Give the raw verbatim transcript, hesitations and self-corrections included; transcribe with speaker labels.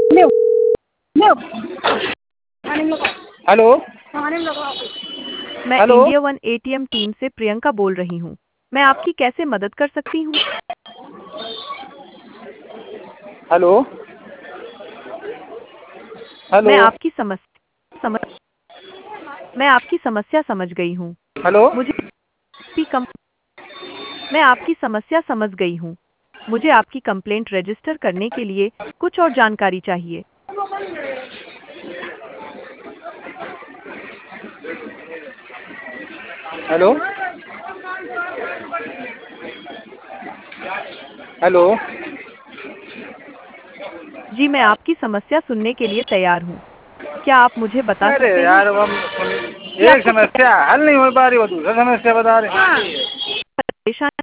Speaker 1: Hello
Speaker 2: मैं
Speaker 1: hello
Speaker 2: India one ATM team से प्रियंका बोल रही हूँ। मैं आपकी कैसे मदद कर सकती हूँ?
Speaker 1: हेलो हेलो
Speaker 2: मैं आपकी समस्या समझ मैं आपकी समस्या समझ गई हूँ।
Speaker 1: हेलो
Speaker 2: मुझे आपकी कम मैं आपकी समस्या समझ गई हूँ। मुझे आपकी कंप्लेंट रजिस्टर करने के लिए कुछ और जानकारी चाहिए।
Speaker 1: हेलो हेलो
Speaker 2: जी, मैं आपकी समस्या सुनने के लिए तैयार हूँ। क्या आप मुझे बता
Speaker 1: अरे
Speaker 2: सकते हैं
Speaker 1: यार, अब हम
Speaker 2: कि
Speaker 1: एक
Speaker 2: आपको क्या
Speaker 1: समस्या हल नहीं हो पा रही, वो दूसरा समस्या बता रहे हैं।
Speaker 2: परेशानी